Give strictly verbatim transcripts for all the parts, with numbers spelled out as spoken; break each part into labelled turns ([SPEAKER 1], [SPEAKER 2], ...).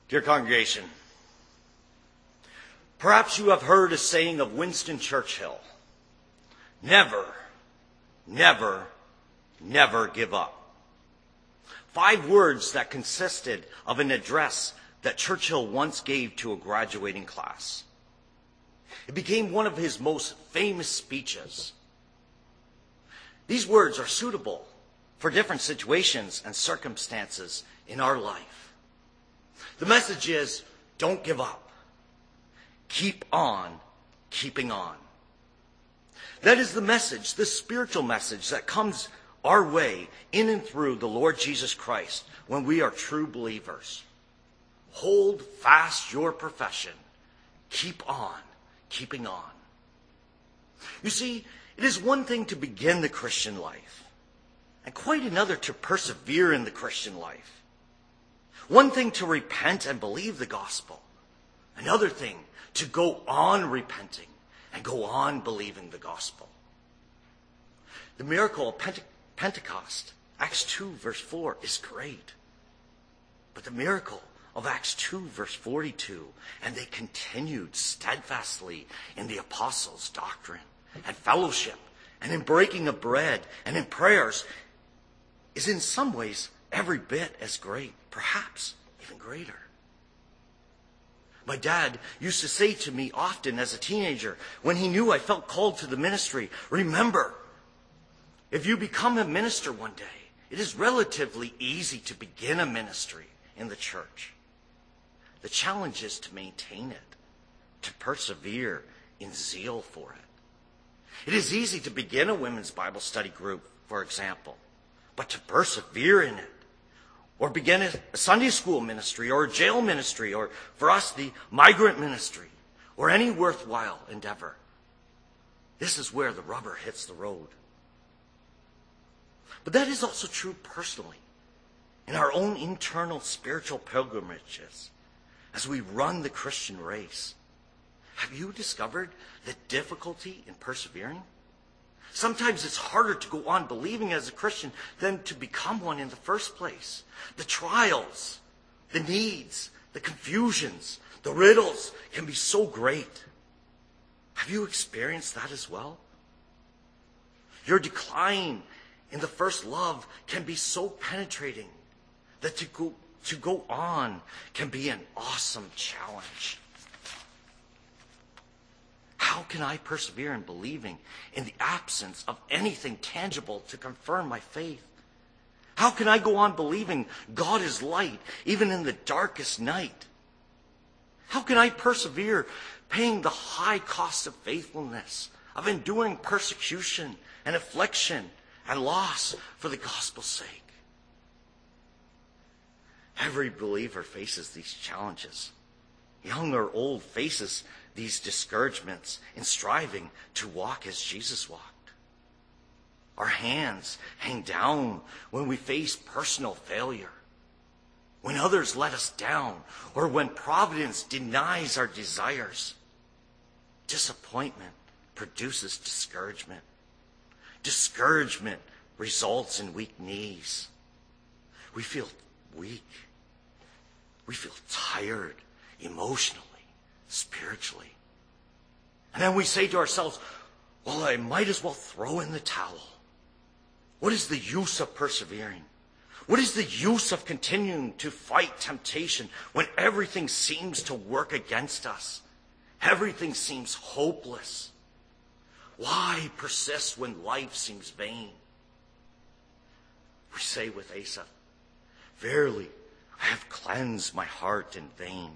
[SPEAKER 1] Dear congregation, perhaps you have heard a saying of Winston Churchill: never, never, never give up. Five words that consisted of an address that Churchill once gave to a graduating class. It became one of his most famous speeches. These words are suitable for different situations and circumstances in our life. The message is, don't give up. Keep on keeping on. That is the message, the spiritual message that comes our way in and through the Lord Jesus Christ when we are true believers. Hold fast your profession. Keep on keeping on. You see, it is one thing to begin the Christian life, and quite another to persevere in the Christian life. One thing to repent and believe the gospel. Another thing to go on repenting and go on believing the gospel. The miracle of Pente- Pentecost, Acts two verse four, is great. But the miracle of Acts two verse forty-two, and they continued steadfastly in the apostles' doctrine and fellowship and in breaking of bread and in prayers, is in some ways every bit as great, perhaps even greater. My dad used to say to me often as a teenager, when he knew I felt called to the ministry, remember, if you become a minister one day, it is relatively easy to begin a ministry in the church. The challenge is to maintain it, to persevere in zeal for it. It is easy to begin a women's Bible study group, for example, but to persevere in it, or begin a Sunday school ministry, or a jail ministry, or for us, the migrant ministry, or any worthwhile endeavor. This is where the rubber hits the road. But that is also true personally, in our own internal spiritual pilgrimages, as we run the Christian race. Have you discovered the difficulty in persevering? Sometimes it's harder to go on believing as a Christian than to become one in the first place. The trials, the needs, the confusions, the riddles can be so great. Have you experienced that as well? Your decline in the first love can be so penetrating that to go, to go on can be an awesome challenge. How can I persevere in believing in the absence of anything tangible to confirm my faith? How can I go on believing God is light even in the darkest night? How can I persevere paying the high cost of faithfulness, of enduring persecution and affliction and loss for the gospel's sake? Every believer faces these challenges. Young or old faces these discouragements in striving to walk as Jesus walked. Our hands hang down when we face personal failure, when others let us down, or when providence denies our desires. Disappointment produces discouragement. Discouragement results in weak knees. We feel weak. We feel tired emotionally, spiritually. And then we say to ourselves, well, I might as well throw in the towel. What is the use of persevering? What is the use of continuing to fight temptation when everything seems to work against us? Everything seems hopeless. Why persist when life seems vain? We say with Asaph, verily, I have cleansed my heart in vain.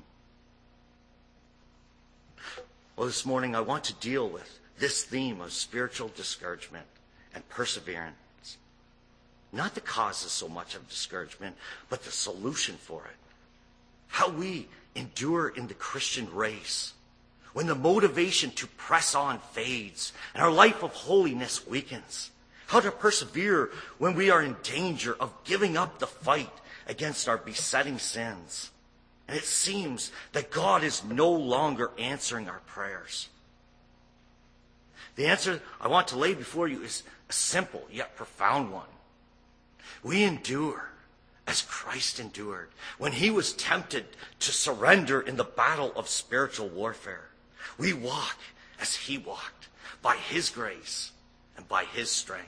[SPEAKER 1] Well, this morning I want to deal with this theme of spiritual discouragement and perseverance. Not the causes so much of discouragement, but the solution for it. How we endure in the Christian race when the motivation to press on fades and our life of holiness weakens. How to persevere when we are in danger of giving up the fight against our besetting sins. And it seems that God is no longer answering our prayers. The answer I want to lay before you is a simple yet profound one. We endure as Christ endured when he was tempted to surrender in the battle of spiritual warfare. We walk as he walked, by his grace and by his strength.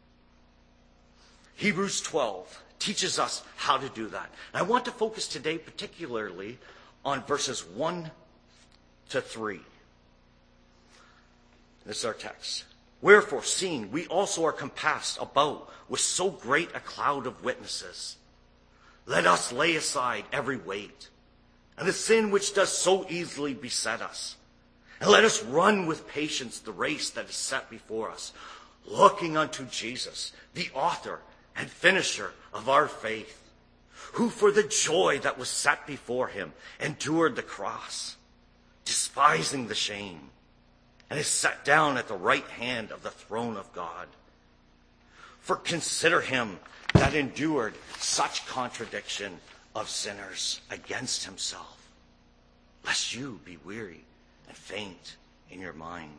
[SPEAKER 1] Hebrews twelve teaches us how to do that. And I want to focus today particularly on verses one to three. This is our text. Wherefore, seeing we also are compassed about with so great a cloud of witnesses, let us lay aside every weight and the sin which does so easily beset us, and let us run with patience the race that is set before us, looking unto Jesus, the author and finisher of our faith, who for the joy that was set before him endured the cross, despising the shame, and is set down at the right hand of the throne of God. For consider him that endured such contradiction of sinners against himself, lest you be weary and faint in your mind.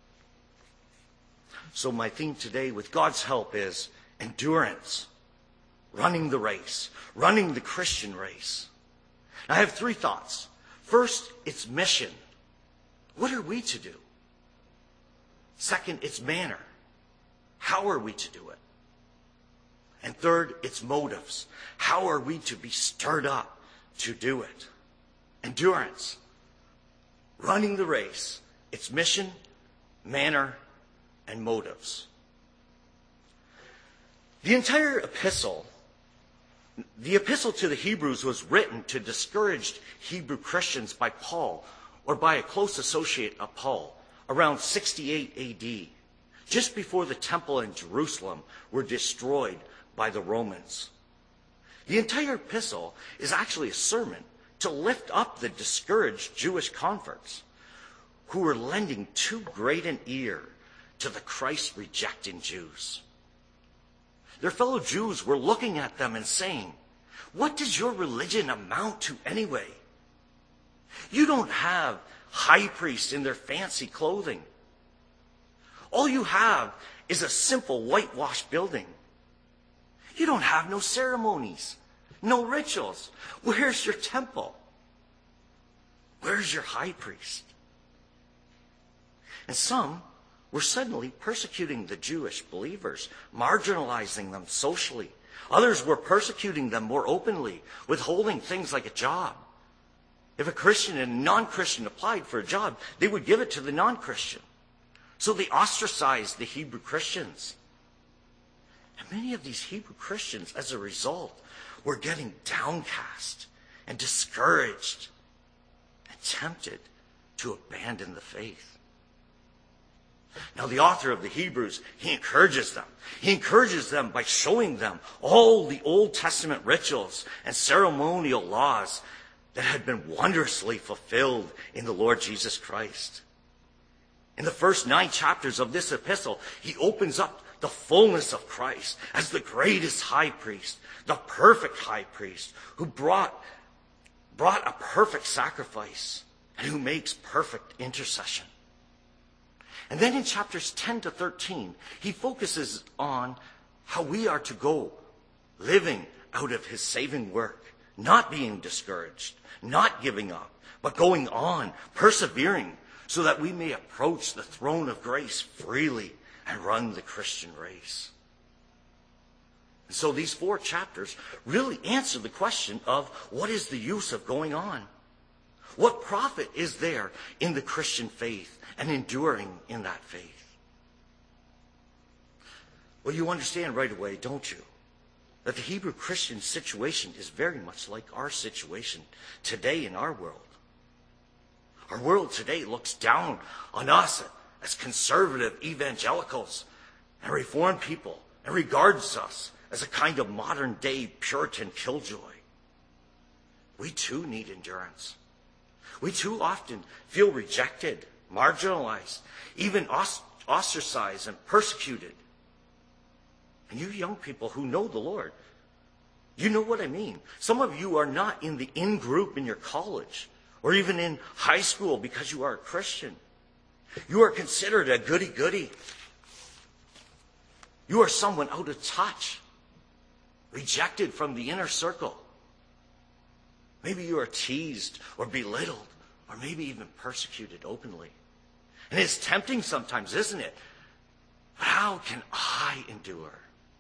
[SPEAKER 1] So my theme today, with God's help, is endurance, running the race, running the Christian race. I have three thoughts. First, it's mission. What are we to do? Second, it's manner. How are we to do it? And third, it's motives. How are we to be stirred up to do it? Endurance, running the race, its mission, manner, and motives. The entire epistle, the epistle to the Hebrews, was written to discouraged Hebrew Christians by Paul, or by a close associate of Paul, around sixty-eight A D, just before the temple in Jerusalem were destroyed by the Romans. The entire epistle is actually a sermon to lift up the discouraged Jewish converts who were lending too great an ear to the Christ-rejecting Jews. Their fellow Jews were looking at them and saying, "What does your religion amount to anyway? You don't have high priests in their fancy clothing. All you have is a simple whitewashed building. You don't have no ceremonies, no rituals. Where's your temple? Where's your high priest?" And some were suddenly persecuting the Jewish believers, marginalizing them socially. Others were persecuting them more openly, withholding things like a job. If a Christian and a non-Christian applied for a job, they would give it to the non-Christian. So they ostracized the Hebrew Christians. And many of these Hebrew Christians, as a result, were getting downcast and discouraged and tempted to abandon the faith. Now, the author of the Hebrews, he encourages them. He encourages them by showing them all the Old Testament rituals and ceremonial laws that had been wondrously fulfilled in the Lord Jesus Christ. In the first nine chapters of this epistle, he opens up the fullness of Christ as the greatest high priest, the perfect high priest, who brought, brought a perfect sacrifice and who makes perfect intercession. And then in chapters ten to thirteen, he focuses on how we are to go living out of his saving work, not being discouraged, not giving up, but going on, persevering, so that we may approach the throne of grace freely and run the Christian race. And so these four chapters really answer the question of what is the use of going on? What profit is there in the Christian faith and enduring in that faith? Well, you understand right away, don't you, that the Hebrew Christian situation is very much like our situation today in our world. Our world today looks down on us as conservative evangelicals and Reformed people and regards us as a kind of modern-day Puritan killjoy. We too need endurance. We too often feel rejected, marginalized, even ostracized and persecuted. And you young people who know the Lord, you know what I mean. Some of you are not in the in-group in your college or even in high school because you are a Christian. You are considered a goody-goody. You are someone out of touch. rejected from the inner circle. Maybe you are teased or belittled or maybe even persecuted openly. And it's tempting sometimes, isn't it? But how can I endure?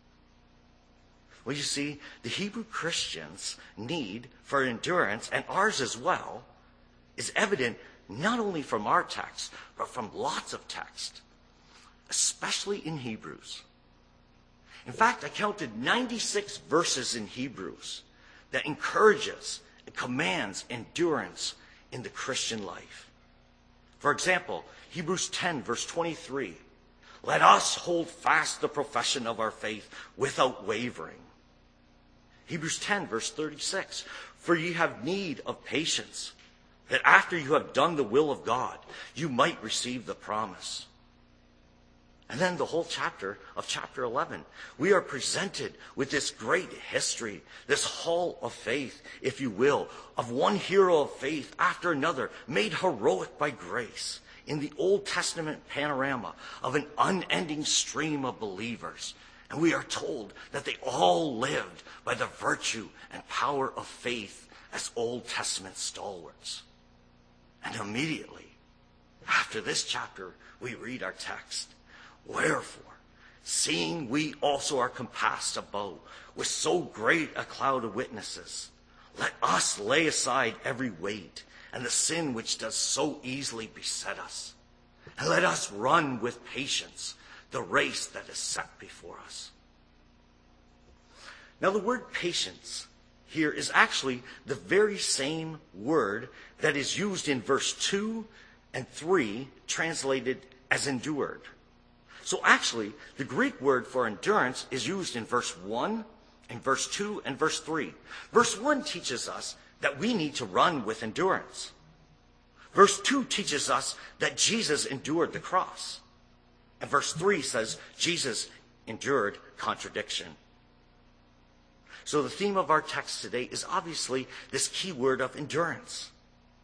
[SPEAKER 1] Well, you see, the Hebrew Christians' need for endurance, and ours as well, is evident not only from our text, but from lots of text, especially in Hebrews. In fact, I counted ninety-six verses in Hebrews that encourages and commands endurance in the Christian life. For example, Hebrews ten, verse twenty-three, let us hold fast the profession of our faith without wavering. Hebrews ten, verse thirty-six, for ye have need of patience, that after you have done the will of God, you might receive the promise. And then the whole chapter of chapter eleven, we are presented with this great history, this hall of faith, if you will, of one hero of faith after another, made heroic by grace in the Old Testament panorama of an unending stream of believers. And we are told that they all lived by the virtue and power of faith as Old Testament stalwarts. And immediately after this chapter, we read our text. Wherefore, seeing we also are compassed about with so great a cloud of witnesses, let us lay aside every weight and the sin which does so easily beset us, and let us run with patience the race that is set before us. Now, the word patience here is actually the very same word that is used in verse two and three, translated as endured. So actually, the Greek word for endurance is used in verse one, and verse two, and verse three. Verse one teaches us that we need to run with endurance. Verse two teaches us that Jesus endured the cross. And verse three says Jesus endured contradiction. So the theme of our text today is obviously this key word of endurance.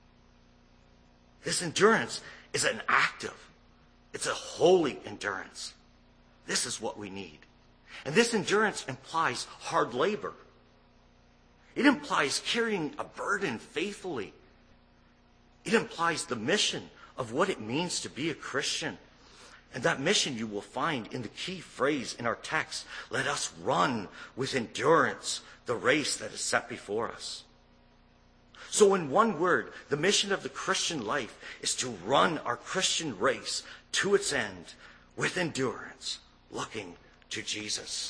[SPEAKER 1] This endurance is an active, it's a holy endurance. This is what we need. And this endurance implies hard labor. It implies carrying a burden faithfully. It implies the mission of what it means to be a Christian. And that mission you will find in the key phrase in our text, let us run with endurance the race that is set before us. So in one word, the mission of the Christian life is to run our Christian race to its end with endurance, looking to Jesus.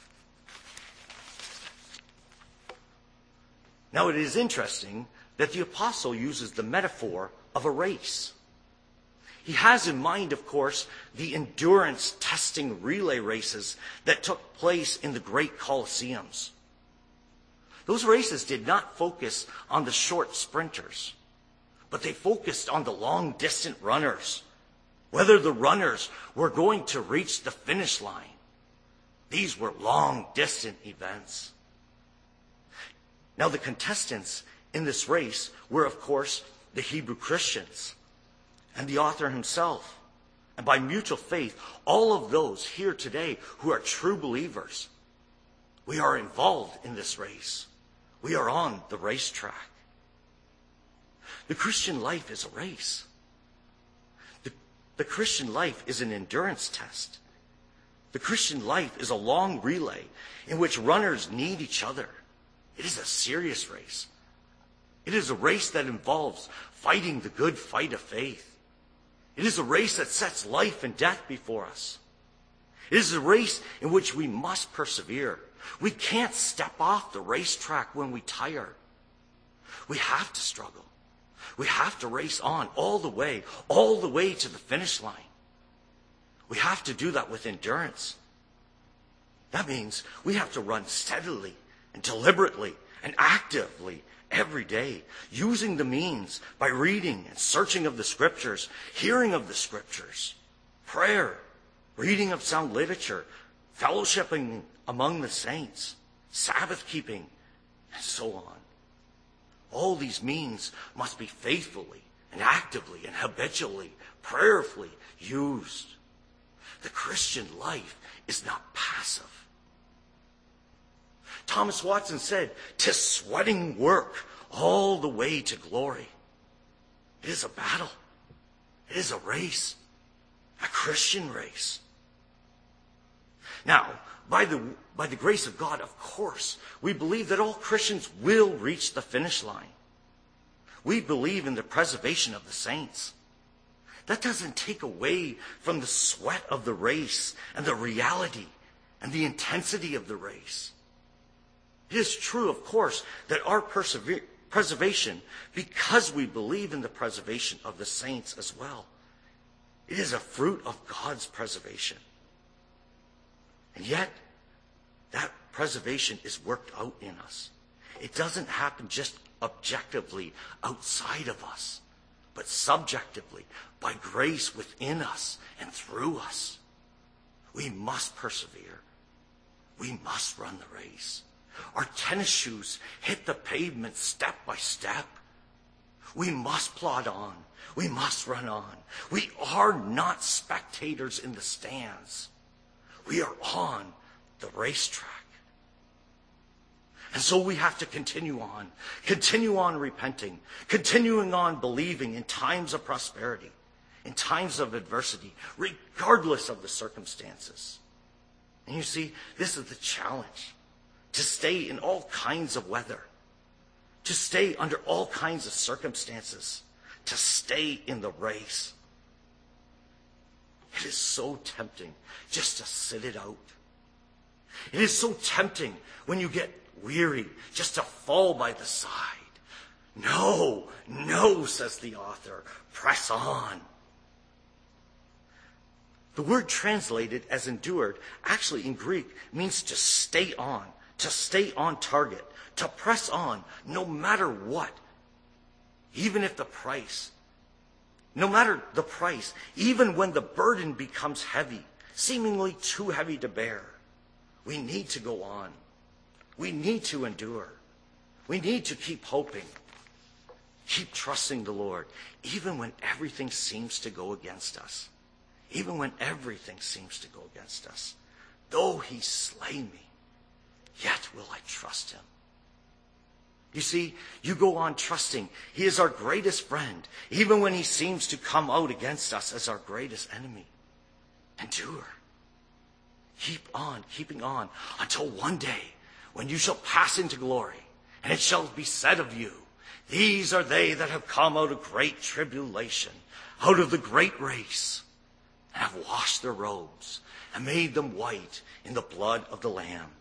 [SPEAKER 1] Now it is interesting that the apostle uses the metaphor of a race. He has in mind, of course, the endurance testing relay races that took place in the great Colosseums. Those races did not focus on the short sprinters, but they focused on the long distant runners, whether the runners were going to reach the finish line. These were long distant events. Now the contestants in this race were, of course, the Hebrew Christians and the author himself. And by mutual faith, all of those here today who are true believers, we are involved in this race. We are on the racetrack. The Christian life is a race. The, the Christian life is an endurance test. The Christian life is a long relay in which runners need each other. It is a serious race. It is a race that involves fighting the good fight of faith. It is a race that sets life and death before us. It is a race in which we must persevere. We can't step off the racetrack when we tire. We have to struggle. We have to race on all the way, all the way to the finish line. We have to do that with endurance. That means we have to run steadily and deliberately and actively every day, using the means by reading and searching of the scriptures, hearing of the scriptures, prayer, reading of sound literature, fellowshipping among the saints, Sabbath keeping, and so on. All these means must be faithfully and actively and habitually, prayerfully used. The Christian life is not passive. Thomas Watson said, "'Tis sweating work all the way to glory." It is a battle. It is a race, a Christian race. Now, by the, by the grace of God, of course, we believe that all Christians will reach the finish line. We believe in the preservation of the saints. That doesn't take away from the sweat of the race and the reality and the intensity of the race. It is true, of course, that our persever- preservation, because we believe in the preservation of the saints as well, it is a fruit of God's preservation. And yet, that preservation is worked out in us. It doesn't happen just objectively outside of us, but subjectively, by grace within us and through us. We must persevere. We must run the race. Our tennis shoes hit the pavement step by step. We must plod on. We must run on. We are not spectators in the stands. We are on the racetrack. And so we have to continue on, continue on repenting, continuing on believing in times of prosperity, in times of adversity, regardless of the circumstances. And you see, this is the challenge, to stay in all kinds of weather, to stay under all kinds of circumstances, to stay in the race. It is so tempting just to sit it out. It is so tempting when you get weary just to fall by the side. No, no, says the author, press on. The word translated as endured actually in Greek means to stay on, to stay on target, to press on no matter what, even if the price, no matter the price, even when the burden becomes heavy, seemingly too heavy to bear. We need to go on. We need to endure. We need to keep hoping. Keep trusting the Lord, even when everything seems to go against us. Even when everything seems to go against us. Though he slay me, yet will I trust him. You see, you go on trusting. He is our greatest friend, even when he seems to come out against us as our greatest enemy. Endure. Keep on, keeping on, until one day, when you shall pass into glory, and it shall be said of you, these are they that have come out of great tribulation, out of the great race, and have washed their robes, and made them white in the blood of the Lamb.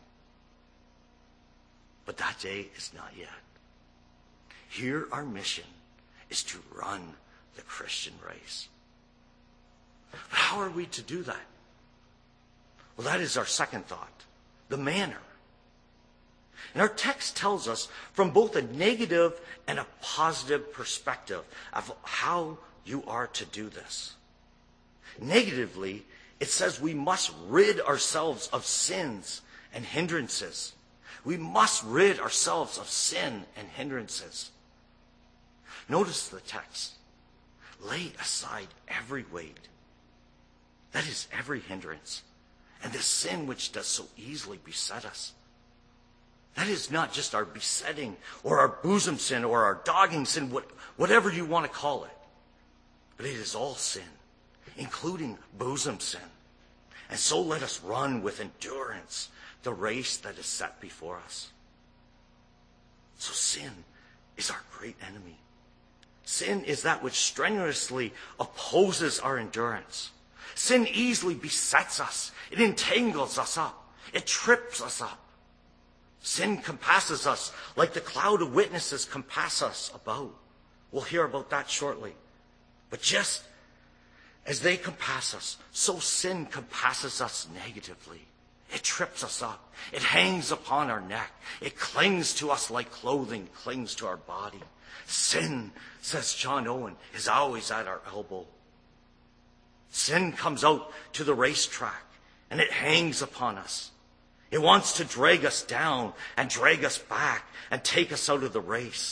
[SPEAKER 1] But that day is not yet. Here our mission is to run the Christian race. But how are we to do that? Well, that is our second thought, the manner. And our text tells us from both a negative and a positive perspective of how you are to do this. Negatively, it says we must rid ourselves of sins and hindrances. We must rid ourselves of sin and hindrances. Notice the text. Lay aside every weight. That is every hindrance. And the sin which does so easily beset us. That is not just our besetting or our bosom sin or our dogging sin, whatever you want to call it. But it is all sin, including bosom sin. And so let us run with endurance the race that is set before us. So sin is our great enemy. Sin is that which strenuously opposes our endurance. Sin easily besets us. It entangles us up. It trips us up. Sin compasses us like the cloud of witnesses compass us about. We'll hear about that shortly. But just as they compass us, so sin compasses us negatively. It trips us up. It hangs upon our neck. It clings to us like clothing clings to our body. Sin, says John Owen, is always at our elbow. Sin comes out to the racetrack and it hangs upon us. It wants to drag us down and drag us back and take us out of the race.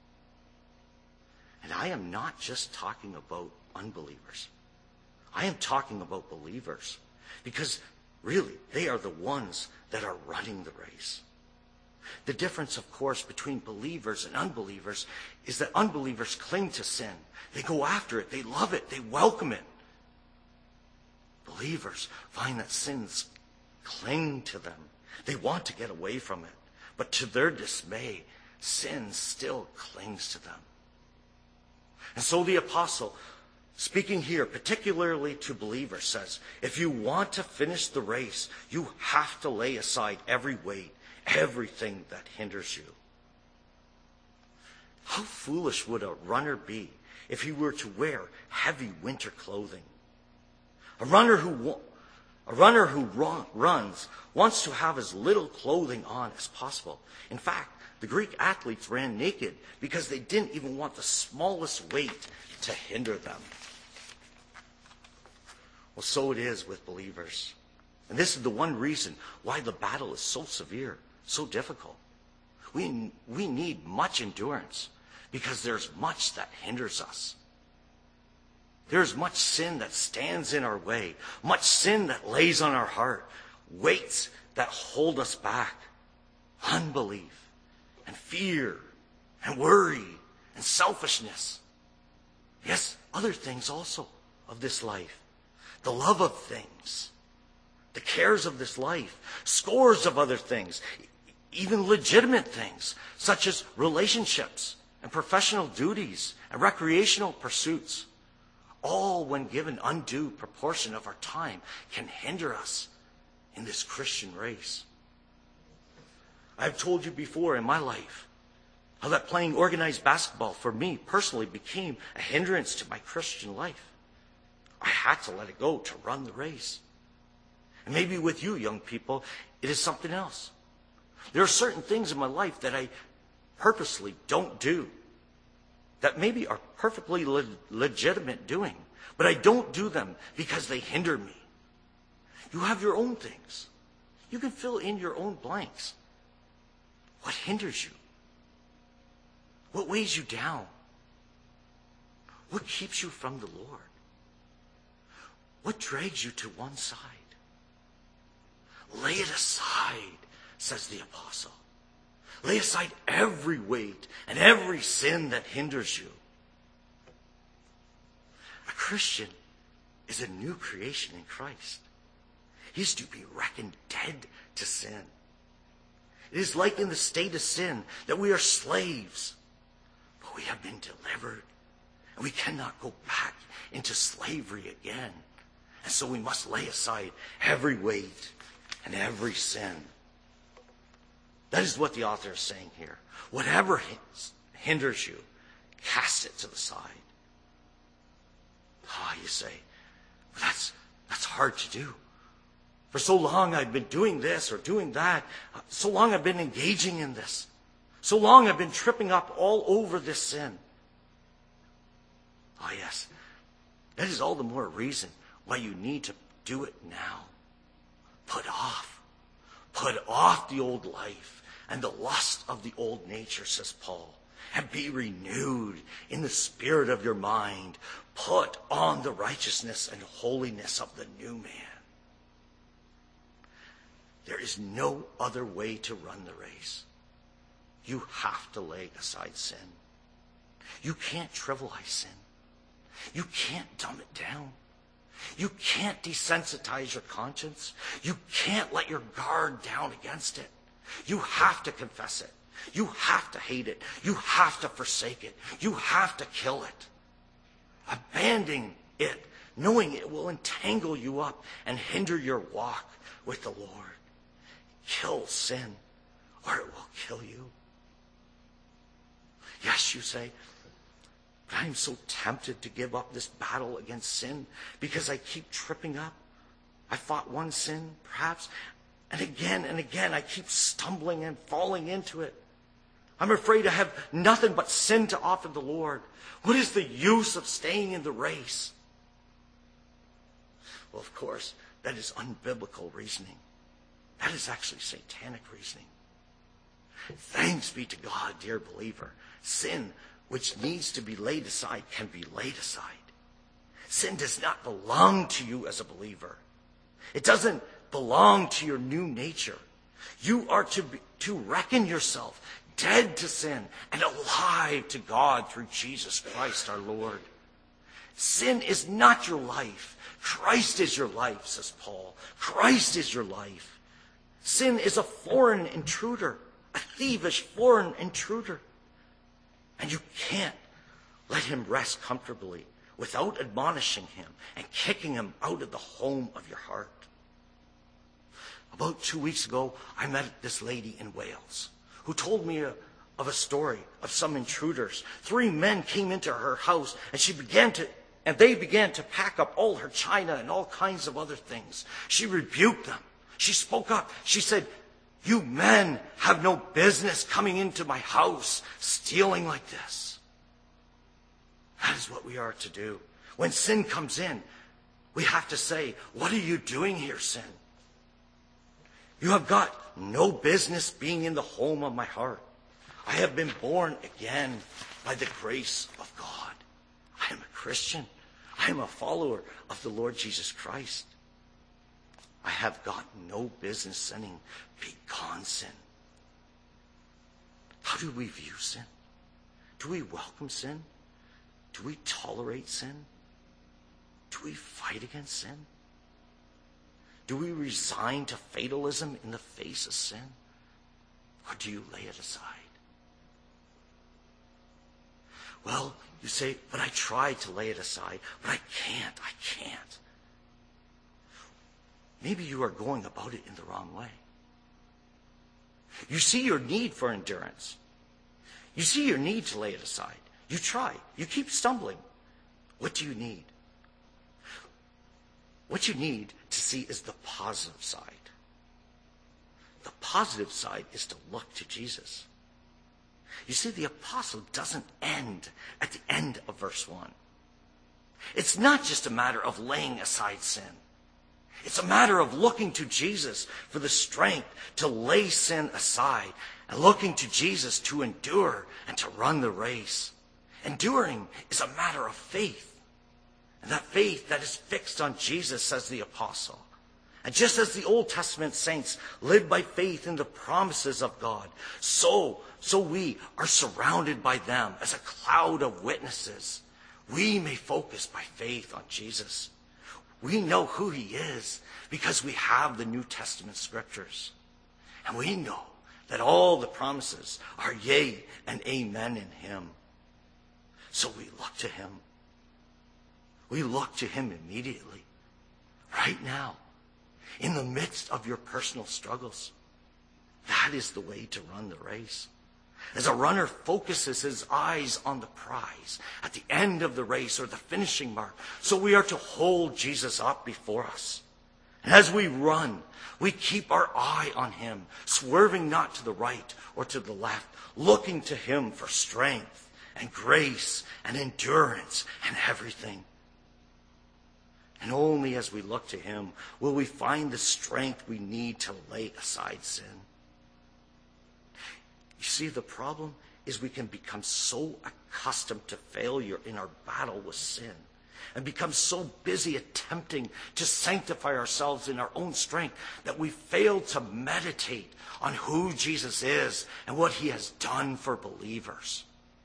[SPEAKER 1] And I am not just talking about unbelievers. I am talking about believers, because really they are the ones that are running the race. The difference, of course, between believers and unbelievers is that unbelievers cling to sin. They go after it. They love it. They welcome it. Believers find that sins cling to them. They want to get away from it. But to their dismay, sin still clings to them. And so the apostle, speaking here particularly to believers, says, if you want to finish the race, you have to lay aside every weight, everything that hinders you. How foolish would a runner be if he were to wear heavy winter clothing? A runner who a runner who run, runs wants to have as little clothing on as possible. In fact, the Greek athletes ran naked because they didn't even want the smallest weight to hinder them. Well, so it is with believers. And this is the one reason why the battle is so severe, so difficult. We, we need much endurance because there's much that hinders us. There's much sin that stands in our way, much sin that lays on our heart, weights that hold us back, unbelief and fear and worry and selfishness. Yes, other things also of this life, the love of things, the cares of this life, scores of other things, even legitimate things such as relationships and professional duties and recreational pursuits. All, when given undue proportion of our time, can hinder us in this Christian race. I've told you before in my life how that playing organized basketball for me personally became a hindrance to my Christian life. I had to let it go to run the race. And maybe with you, young people, it is something else. There are certain things in my life that I purposely don't do, that maybe are perfectly le- legitimate doing, but I don't do them because they hinder me. You have your own things. You can fill in your own blanks. What hinders you? What weighs you down? What keeps you from the Lord? What drags you to one side? Lay it aside, says the apostle. Lay aside every weight and every sin that hinders you. A Christian is a new creation in Christ. He is to be reckoned dead to sin. It is like in the state of sin that we are slaves, but we have been delivered, and we cannot go back into slavery again. And so we must lay aside every weight and every sin. That is what the author is saying here. Whatever hinders you, cast it to the side. Ah, oh, you say, well, that's, that's hard to do. For so long I've been doing this or doing that. So long I've been engaging in this. So long I've been tripping up all over this sin. Ah, oh, yes. That is all the more reason why you need to do it now. Put off. Put off the old life and the lust of the old nature, says Paul, and be renewed in the spirit of your mind. Put on the righteousness and holiness of the new man. There is no other way to run the race. You have to lay aside sin. You can't trivialize sin. You can't dumb it down. You can't desensitize your conscience. You can't let your guard down against it. You have to confess it. You have to hate it. You have to forsake it. You have to kill it. Abandoning it, knowing it will entangle you up and hinder your walk with the Lord. Kill sin, or it will kill you. Yes, you say, but I'm so tempted to give up this battle against sin because I keep tripping up. I fought one sin, perhaps, and again and again I keep stumbling and falling into it. I'm afraid I have nothing but sin to offer the Lord. What is the use of staying in the race? Well, of course, that is unbiblical reasoning. That is actually satanic reasoning. Thanks be to God, dear believer. Sin, which needs to be laid aside, can be laid aside. Sin does not belong to you as a believer. It doesn't belong to your new nature. You are to be, to reckon yourself dead to sin and alive to God through Jesus Christ our Lord. Sin is not your life. Christ is your life, says Paul. Christ is your life. Sin is a foreign intruder, a thievish foreign intruder. And you can't let him rest comfortably without admonishing him and kicking him out of the home of your heart. About two weeks ago, I met this lady in Wales who told me a, of a story of some intruders. Three men came into her house and she began to, and they began to pack up all her china and all kinds of other things. She rebuked them. She spoke up. She said, "You men have no business coming into my house stealing like this." That is what we are to do. When sin comes in, we have to say, "What are you doing here, sin? You have got no business being in the home of my heart. I have been born again by the grace of God. I am a Christian. I am a follower of the Lord Jesus Christ. I have got no business sinning. Be gone, sin." How do we view sin? Do we welcome sin? Do we tolerate sin? Do we fight against sin? Do we resign to fatalism in the face of sin? Or do you lay it aside? Well, you say, "But I tried to lay it aside, but I can't, I can't." Maybe you are going about it in the wrong way. You see your need for endurance. You see your need to lay it aside. You try. You keep stumbling. What do you need? What you need to see is the positive side. The positive side is to look to Jesus. You see, the apostle doesn't end at the end of verse one. It's not just a matter of laying aside sin. It's a matter of looking to Jesus for the strength to lay sin aside and looking to Jesus to endure and to run the race. Enduring is a matter of faith. And that faith that is fixed on Jesus, says the apostle. And just as the Old Testament saints lived by faith in the promises of God, so, so we are surrounded by them as a cloud of witnesses. We may focus by faith on Jesus. We know who he is because we have the New Testament scriptures. And we know that all the promises are yea and amen in him. So we look to him. We look to him immediately, right now, in the midst of your personal struggles. That is the way to run the race. As a runner focuses his eyes on the prize at the end of the race or the finishing mark, so we are to hold Jesus up before us. And as we run, we keep our eye on him, swerving not to the right or to the left, looking to him for strength and grace and endurance and everything. And only as we look to him will we find the strength we need to lay aside sin. You see, the problem is we can become so accustomed to failure in our battle with sin and become so busy attempting to sanctify ourselves in our own strength that we fail to meditate on who Jesus is and what he has done for believers.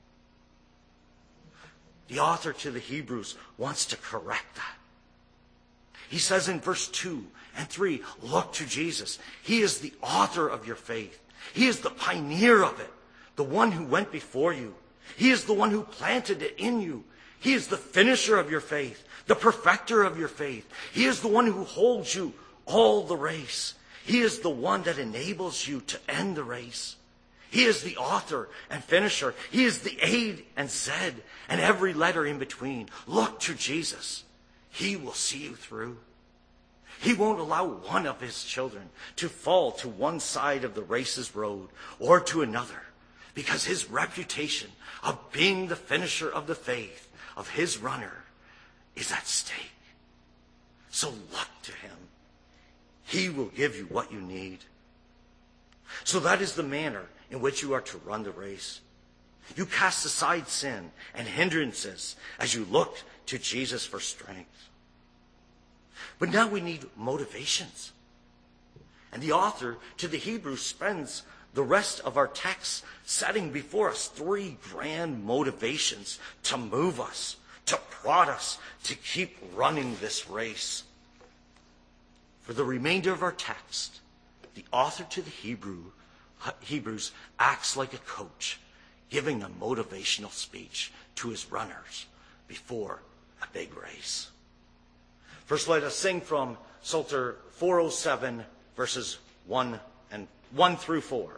[SPEAKER 1] The author to the Hebrews wants to correct that. He says in verse two and three, look to Jesus. He is the author of your faith. He is the pioneer of it, the one who went before you. He is the one who planted it in you. He is the finisher of your faith, the perfecter of your faith. He is the one who holds you all the race. He is the one that enables you to end the race. He is the author and finisher. He is the A and Z and every letter in between. Look to Jesus. He will see you through. He won't allow one of his children to fall to one side of the race's road or to another, because his reputation of being the finisher of the faith of his runner is at stake. So look to him. He will give you what you need. So that is the manner in which you are to run the race. You cast aside sin and hindrances as you look to Jesus for strength. But now we need motivations. And the author to the Hebrews spends the rest of our text setting before us three grand motivations to move us, to prod us, to keep running this race. For the remainder of our text, the author to the Hebrew, Hebrews acts like a coach, giving a motivational speech to his runners before a big race. First, let us sing from Psalter four oh seven, verses one and one through four.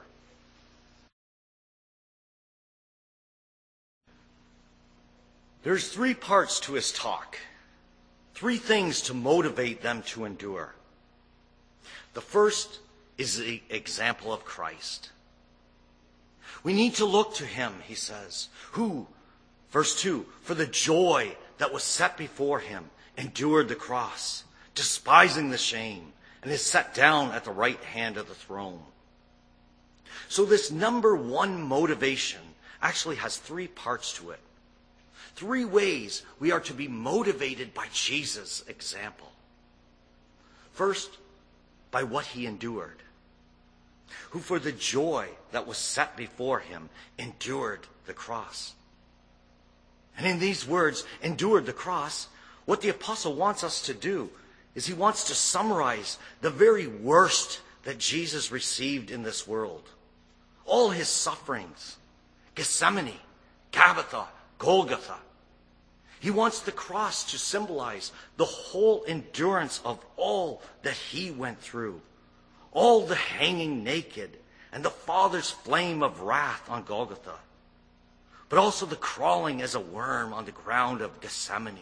[SPEAKER 1] There's three parts to his talk, three things to motivate them to endure. The first is the example of Christ. We need to look to him, he says, who, verse two, for the joy that was set before him, endured the cross, despising the shame, and is set down at the right hand of the throne. So this number one motivation actually has three parts to it. Three ways we are to be motivated by Jesus' example. First, by what he endured. Who for the joy that was set before him endured the cross. And in these words, endured the cross, what the apostle wants us to do is he wants to summarize the very worst that Jesus received in this world. All his sufferings, Gethsemane, Gabbatha, Golgotha. He wants the cross to symbolize the whole endurance of all that he went through. All the hanging naked and the Father's flame of wrath on Golgotha. But also the crawling as a worm on the ground of Gethsemane.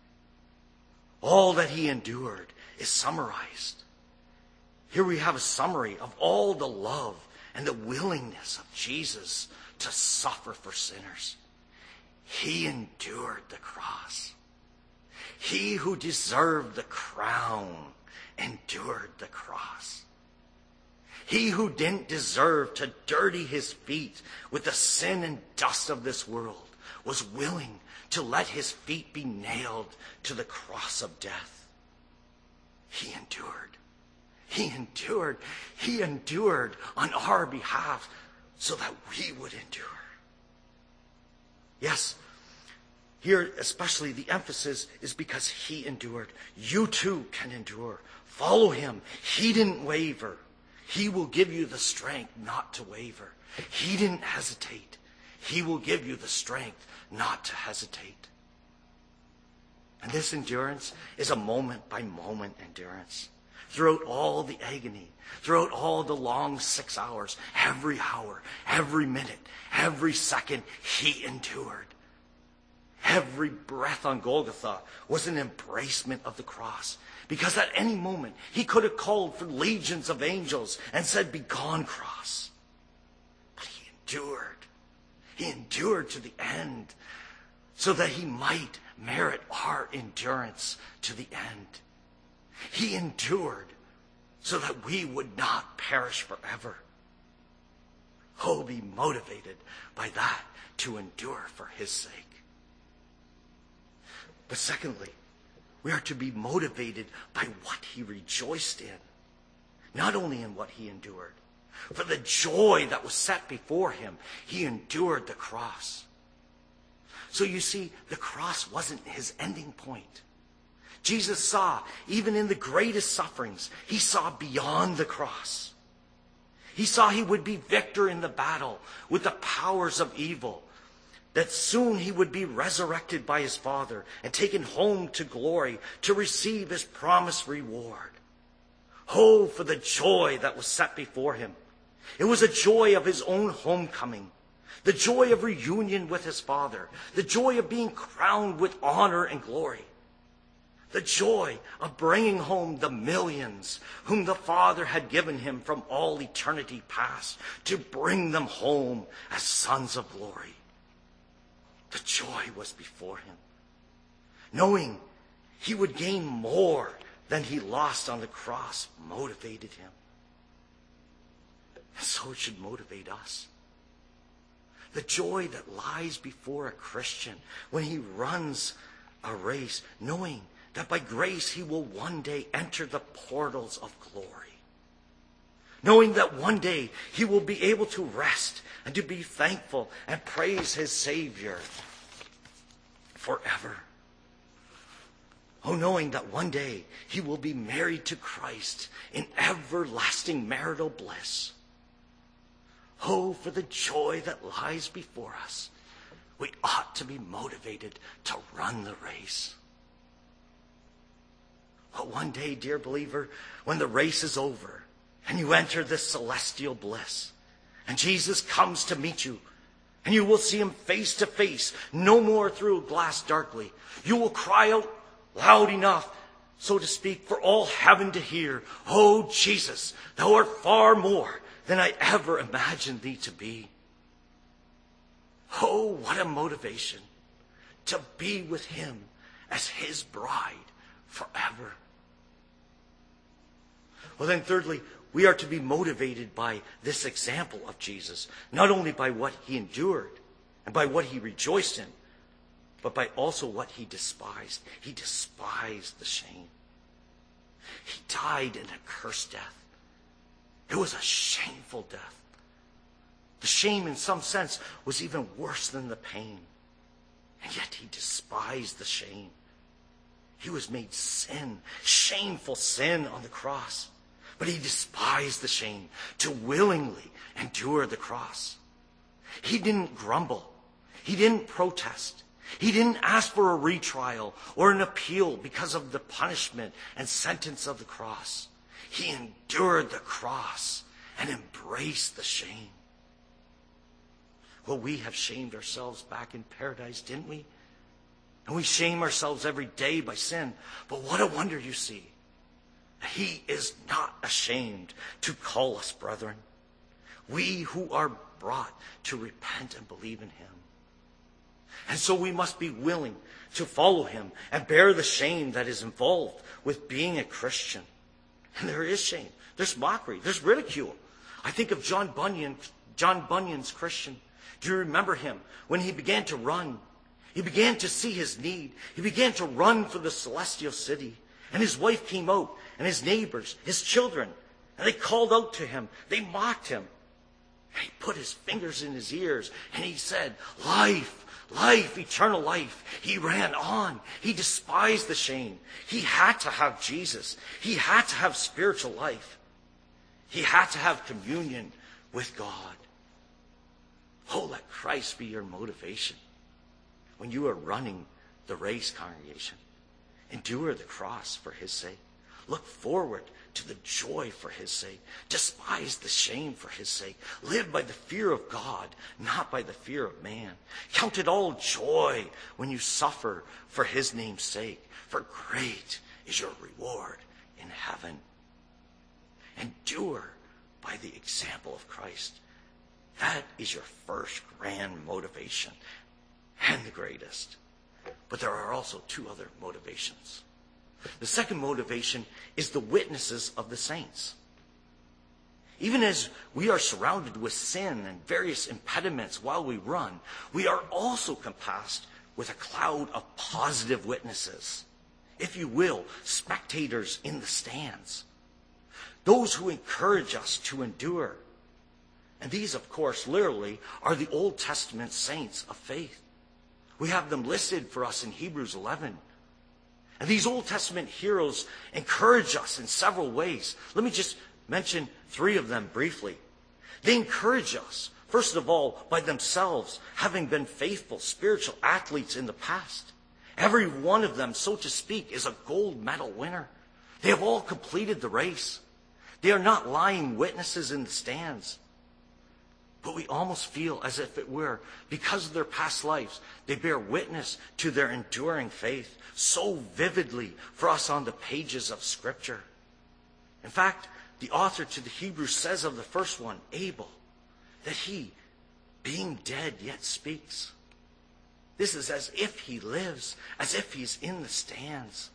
[SPEAKER 1] All that he endured is summarized. Here we have a summary of all the love and the willingness of Jesus to suffer for sinners. He endured the cross. He who deserved the crown endured the cross. He who didn't deserve to dirty his feet with the sin and dust of this world was willing to let his feet be nailed to the cross of death. He endured. He endured. He endured on our behalf so that we would endure. Yes, here especially the emphasis is because he endured. You too can endure. Follow him. He didn't waver. He will give you the strength not to waver. He didn't hesitate. He will give you the strength not to hesitate. And this endurance is a moment-by-moment endurance. Throughout all the agony, throughout all the long six hours, every hour, every minute, every second, he endured. Every breath on Golgotha was an embracement of the cross. Because at any moment, he could have called for legions of angels and said, "Begone, cross." But he endured. He endured to the end so that he might merit our endurance to the end. He endured so that we would not perish forever. Oh, be motivated by that to endure for his sake. But secondly, we are to be motivated by what he rejoiced in, not only in what he endured. For the joy that was set before him, he endured the cross. So you see, the cross wasn't his ending point. Jesus saw, even in the greatest sufferings, he saw beyond the cross. He saw he would be victor in the battle with the powers of evil, that soon he would be resurrected by his Father and taken home to glory to receive his promised reward. Oh, for the joy that was set before him. It was a joy of his own homecoming, the joy of reunion with his Father, the joy of being crowned with honor and glory, the joy of bringing home the millions whom the Father had given him from all eternity past to bring them home as sons of glory. The joy was before him, knowing he would gain more than he lost on the cross motivated him. And so it should motivate us. The joy that lies before a Christian when he runs a race, knowing that by grace he will one day enter the portals of glory. knowing that one day he will be able to rest and to be thankful and praise his Savior forever. Oh, knowing that one day he will be married to Christ in everlasting marital bliss. Oh, for the joy that lies before us. We ought to be motivated to run the race. But one day, dear believer, when the race is over and you enter this celestial bliss, and Jesus comes to meet you, and you will see him face to face, no more through a glass darkly, you will cry out loud enough, so to speak, for all heaven to hear, "Oh, Jesus, thou art far more than I ever imagined thee to be." Oh, what a motivation to be with him as his bride forever. Well, then thirdly, we are to be motivated by this example of Jesus, not only by what he endured and by what he rejoiced in, but by also what he despised. He despised the shame. He died an accursed death. It was a shameful death. The shame, in some sense, was even worse than the pain. And yet he despised the shame. He was made sin, shameful sin on the cross. But he despised the shame to willingly endure the cross. He didn't grumble. He didn't protest. He didn't ask for a retrial or an appeal because of the punishment and sentence of the cross. He endured the cross and embraced the shame. Well, we have shamed ourselves back in paradise, didn't we? And we shame ourselves every day by sin. But what a wonder, you see. He is not ashamed to call us brethren. We who are brought to repent and believe in him. And so we must be willing to follow him and bear the shame that is involved with being a Christian. And there is shame. There's mockery. There's ridicule. I think of John Bunyan, John Bunyan's Christian. Do you remember him? When he began to run, he began to see his need. He began to run for the celestial city. And his wife came out, and his neighbors, his children, and they called out to him. They mocked him. And he put his fingers in his ears, and he said, "Life, life, eternal life." He ran on. He despised the shame. He had to have Jesus. He had to have spiritual life. He had to have communion with God. Oh, let Christ be your motivation. When you are running the race, congregation, endure the cross for his sake. Look forward to the joy for his sake. Despise the shame for his sake. Live by the fear of God, not by the fear of man. Count it all joy when you suffer for his name's sake, for great is your reward in heaven. Endure by the example of Christ. That is your first grand motivation, and the greatest. But there are also two other motivations. The second motivation is the witnesses of the saints. Even as we are surrounded with sin and various impediments while we run, we are also compassed with a cloud of positive witnesses. If you will, spectators in the stands. Those who encourage us to endure. And these, of course, literally are the Old Testament saints of faith. We have them listed for us in Hebrews eleven. And these Old Testament heroes encourage us in several ways. Let me just mention three of them briefly. They encourage us, first of all, by themselves, having been faithful spiritual athletes in the past. Every one of them, so to speak, is a gold medal winner. They have all completed the race. They are not lying witnesses in the stands. But we almost feel as if it were, because of their past lives, they bear witness to their enduring faith so vividly for us on the pages of Scripture. In fact, the author to the Hebrews says of the first one, Abel, that he, being dead, yet speaks. This is as if he lives, as if he's in the stands.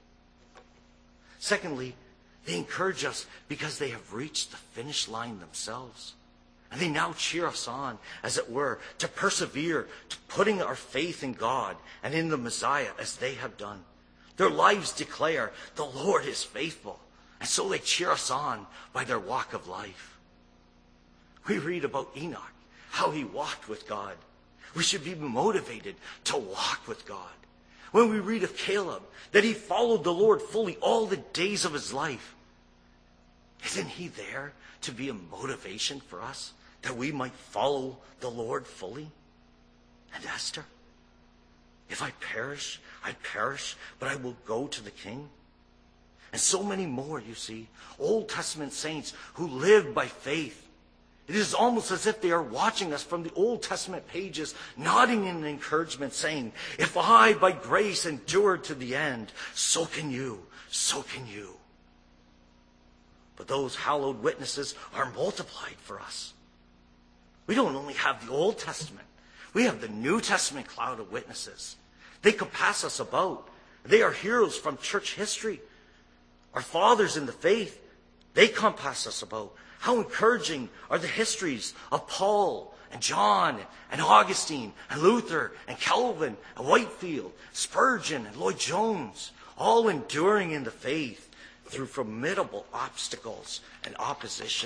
[SPEAKER 1] Secondly, they encourage us because they have reached the finish line themselves. And they now cheer us on, as it were, to persevere, to putting our faith in God and in the Messiah as they have done. Their lives declare, the Lord is faithful. And so they cheer us on by their walk of life. We read about Enoch, how he walked with God. We should be motivated to walk with God. When we read of Caleb, that he followed the Lord fully all the days of his life, isn't he there to be a motivation for us, that we might follow the Lord fully? And Esther, if I perish, I perish, but I will go to the king. And so many more, you see, Old Testament saints who lived by faith. It is almost as if they are watching us from the Old Testament pages, nodding in encouragement, saying, if I by grace endured to the end, so can you, so can you. But those hallowed witnesses are multiplied for us. We don't only have the Old Testament. We have the New Testament cloud of witnesses. They compass us about. They are heroes from church history. Our fathers in the faith, they compass us about. How encouraging are the histories of Paul and John and Augustine and Luther and Calvin and Whitefield, Spurgeon and Lloyd Jones, all enduring in the faith through formidable obstacles and opposition.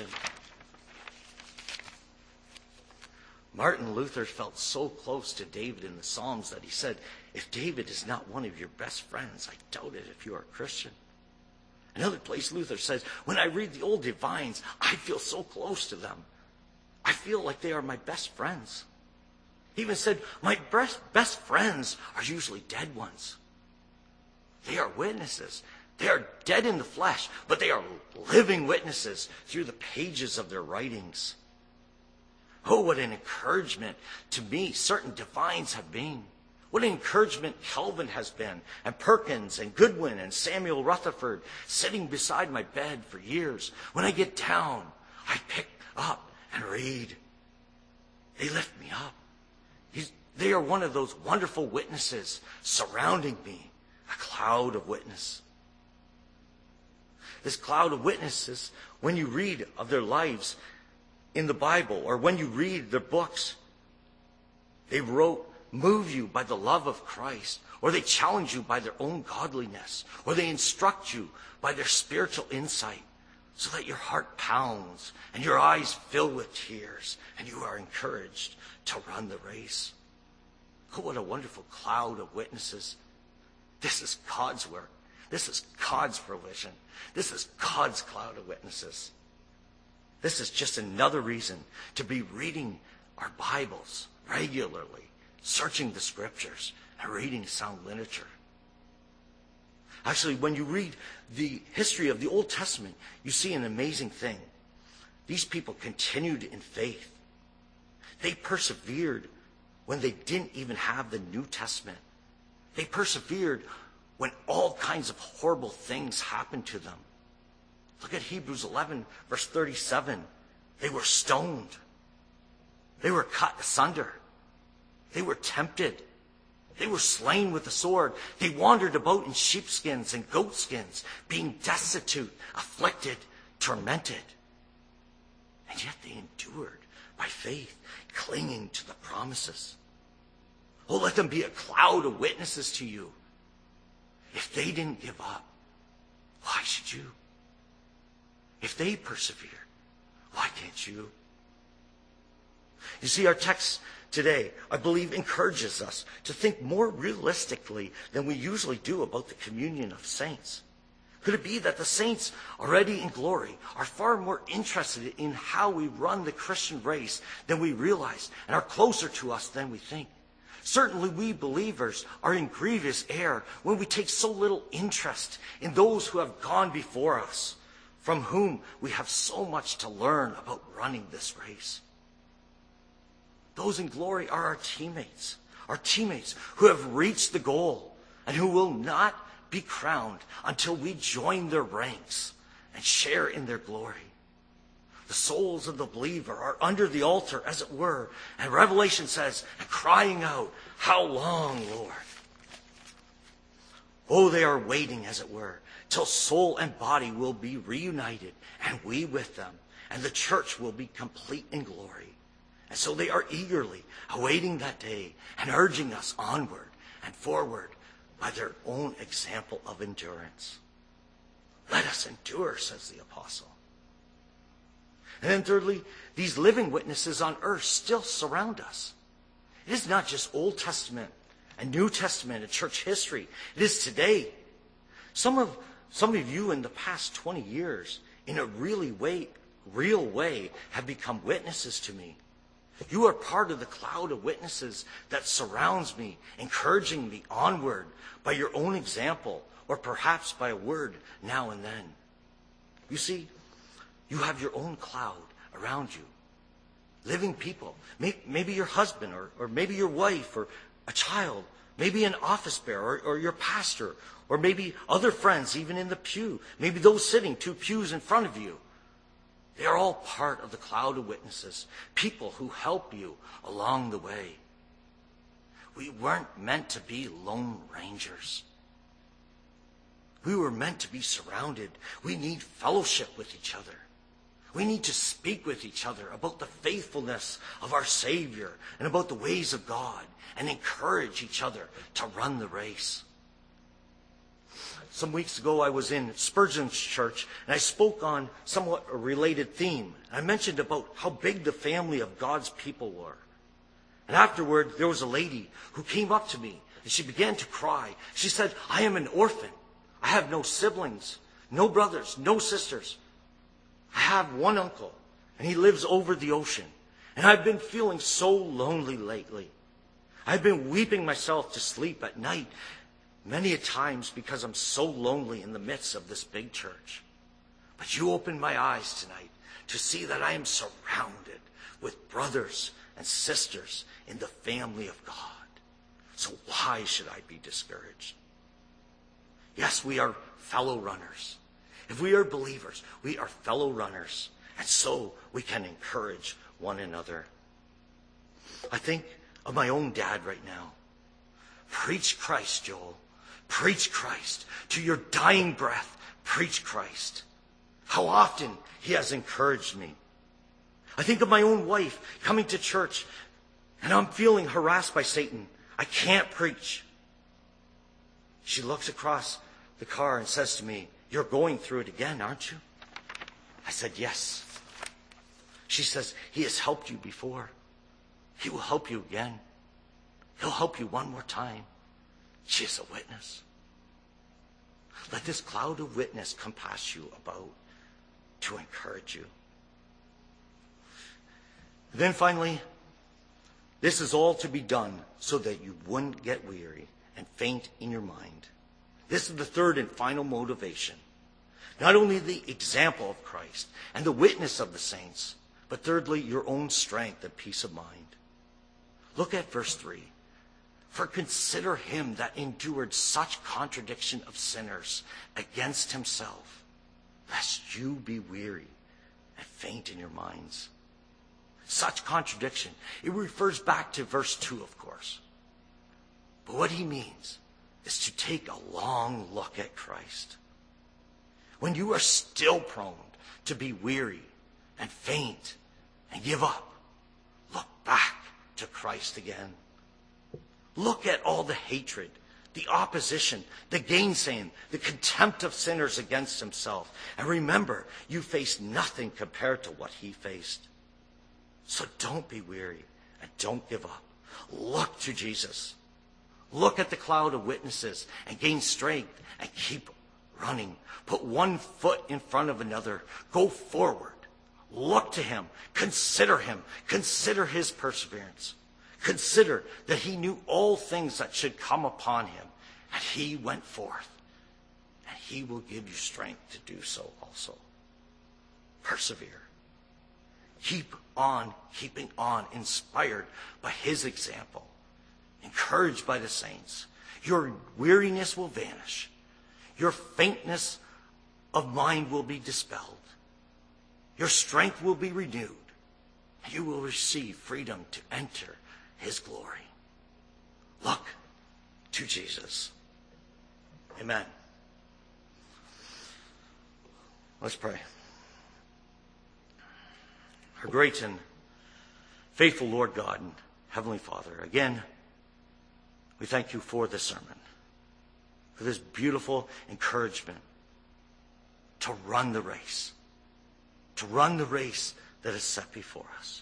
[SPEAKER 1] Martin Luther felt so close to David in the Psalms that he said, if David is not one of your best friends, I doubt it if you are a Christian. Another place Luther says, when I read the old divines, I feel so close to them. I feel like they are my best friends. He even said, my best, best friends are usually dead ones. They are witnesses. They are dead in the flesh, but they are living witnesses through the pages of their writings. Oh, what an encouragement to me certain divines have been. What an encouragement Calvin has been, and Perkins and Goodwin and Samuel Rutherford, sitting beside my bed for years. When I get down, I pick up and read. They lift me up. He's, they are one of those wonderful witnesses surrounding me, a cloud of witness. This cloud of witnesses, when you read of their lives in the Bible, or when you read their books, they wrote, move you by the love of Christ, or they challenge you by their own godliness, or they instruct you by their spiritual insight, so that your heart pounds and your eyes fill with tears, and you are encouraged to run the race. Oh, what a wonderful cloud of witnesses. This is God's work. This is God's provision. This is God's cloud of witnesses. This is just another reason to be reading our Bibles regularly, searching the scriptures, and reading sound literature. Actually, when you read the history of the Old Testament, you see an amazing thing. These people continued in faith. They persevered when they didn't even have the New Testament. They persevered when all kinds of horrible things happened to them. Look at Hebrews eleven, verse thirty-seven. They were stoned. They were cut asunder. They were tempted. They were slain with the sword. They wandered about in sheepskins and goatskins, being destitute, afflicted, tormented. And yet they endured by faith, clinging to the promises. Oh, let them be a cloud of witnesses to you. If they didn't give up, why should you? If they persevered, why can't you? You see, our text today, I believe, encourages us to think more realistically than we usually do about the communion of saints. Could it be that the saints already in glory are far more interested in how we run the Christian race than we realize, and are closer to us than we think? Certainly we believers are in grievous error when we take so little interest in those who have gone before us, from whom we have so much to learn about running this race. Those in glory are our teammates, our teammates who have reached the goal and who will not be crowned until we join their ranks and share in their glory. The souls of the believer are under the altar, as it were, and Revelation says, crying out, how long, Lord? Oh, they are waiting, as it were, till soul and body will be reunited, and we with them, and the church will be complete in glory. And so they are eagerly awaiting that day and urging us onward and forward by their own example of endurance. Let us endure, says the apostle. And then thirdly, these living witnesses on earth still surround us. It is not just Old Testament and New Testament and church history. It is today. Some of, some of you in the past twenty years, in a really way, real way, have become witnesses to me. You are part of the cloud of witnesses that surrounds me, encouraging me onward by your own example, or perhaps by a word now and then. You see, you have your own cloud around you. Living people. Maybe your husband, or, or maybe your wife, or a child. Maybe an office bearer, or, or your pastor, or maybe other friends, even in the pew. Maybe those sitting two pews in front of you. They are all part of the cloud of witnesses. People who help you along the way. We weren't meant to be lone rangers. We were meant to be surrounded. We need fellowship with each other. We need to speak with each other about the faithfulness of our Savior and about the ways of God, and encourage each other to run the race. Some weeks ago, I was in Spurgeon's church, and I spoke on somewhat a related theme. I mentioned about how big the family of God's people were. And afterward, there was a lady who came up to me, and she began to cry. She said, I am an orphan. I have no siblings, no brothers, no sisters. I have one uncle, and he lives over the ocean. And I've been feeling so lonely lately. I've been weeping myself to sleep at night many a times because I'm so lonely in the midst of this big church. But you opened my eyes tonight to see that I am surrounded with brothers and sisters in the family of God. So why should I be discouraged? Yes, we are fellow runners. If we are believers, we are fellow runners. And so we can encourage one another. I think of my own dad right now. Preach Christ, Joel. Preach Christ. To your dying breath, preach Christ. How often he has encouraged me. I think of my own wife coming to church, and I'm feeling harassed by Satan. I can't preach. She looks across the car and says to me, you're going through it again, aren't you? I said, yes. She says, he has helped you before. He will help you again. He'll help you one more time. She is a witness. Let this cloud of witness compass you about to encourage you. Then finally, this is all to be done so that you wouldn't get weary and faint in your mind. This is the third and final motivation. Not only the example of Christ and the witness of the saints, but thirdly, your own strength and peace of mind. Look at verse three. For consider him that endured such contradiction of sinners against himself, lest you be weary and faint in your minds. Such contradiction. It refers back to verse two, of course. But what he means is to take a long look at Christ. When you are still prone to be weary and faint and give up, look back to Christ again. Look at all the hatred, the opposition, the gainsaying, the contempt of sinners against himself. And remember, you face nothing compared to what he faced. So don't be weary and don't give up. Look to Jesus. Look at the cloud of witnesses and gain strength and keep running. Put one foot in front of another. Go forward. Look to him. Consider him. Consider his perseverance. Consider that he knew all things that should come upon him, and he went forth, and he will give you strength to do so also. Persevere. Keep on keeping on, inspired by his example, encouraged by the saints. Your weariness will vanish. Your faintness of mind will be dispelled. Your strength will be renewed, and you will receive freedom to enter his glory. Look to Jesus. Amen. Let's pray. Our great and faithful Lord God and Heavenly Father, again, we thank you for this sermon, for this beautiful encouragement to run the race, to run the race that is set before us.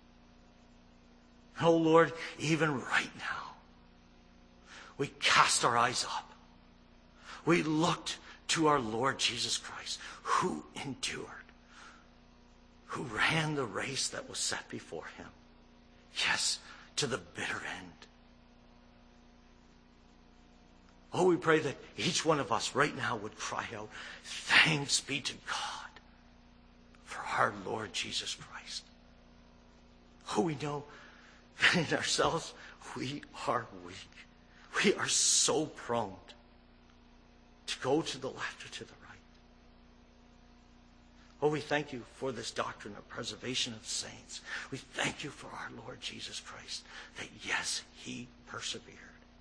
[SPEAKER 1] Oh Lord, even right now, we cast our eyes up. We looked to our Lord Jesus Christ, who endured, who ran the race that was set before him. Yes, to the bitter end. Oh, we pray that each one of us right now would cry out, thanks be to God for our Lord Jesus Christ. Oh, we know that in ourselves we are weak. We are so prone to go to the left or to the right. Oh, we thank you for this doctrine of preservation of the saints. We thank you for our Lord Jesus Christ, that yes, he persevered.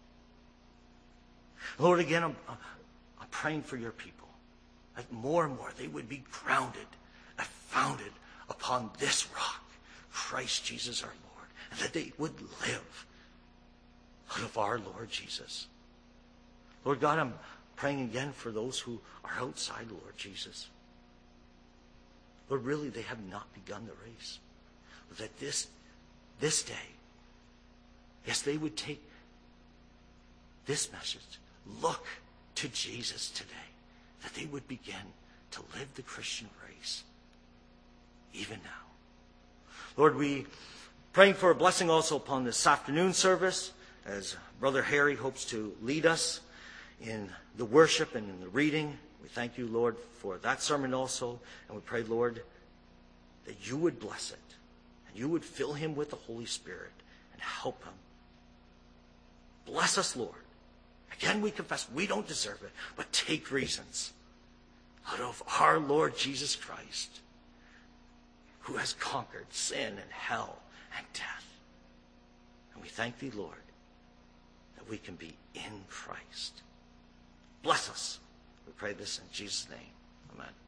[SPEAKER 1] Lord, again, I'm, I'm praying for your people, that more and more they would be grounded and founded upon this rock, Christ Jesus our Lord, and that they would live out of our Lord Jesus. Lord God, I'm praying again for those who are outside, Lord Jesus. Lord, really, they have not begun the race. But that this, this day, yes, they would take this message, look to Jesus today, that they would begin to live the Christian race, even now. Lord, we praying for a blessing also upon this afternoon service, as Brother Harry hopes to lead us in the worship and in the reading. We thank you, Lord, for that sermon also. And we pray, Lord, that you would bless it. And you would fill him with the Holy Spirit and help him. Bless us, Lord. Again, we confess we don't deserve it, but take reasons out of our Lord Jesus Christ, who has conquered sin and hell and death. And we thank thee, Lord, that we can be in Christ. Bless us. We pray this in Jesus' name. Amen.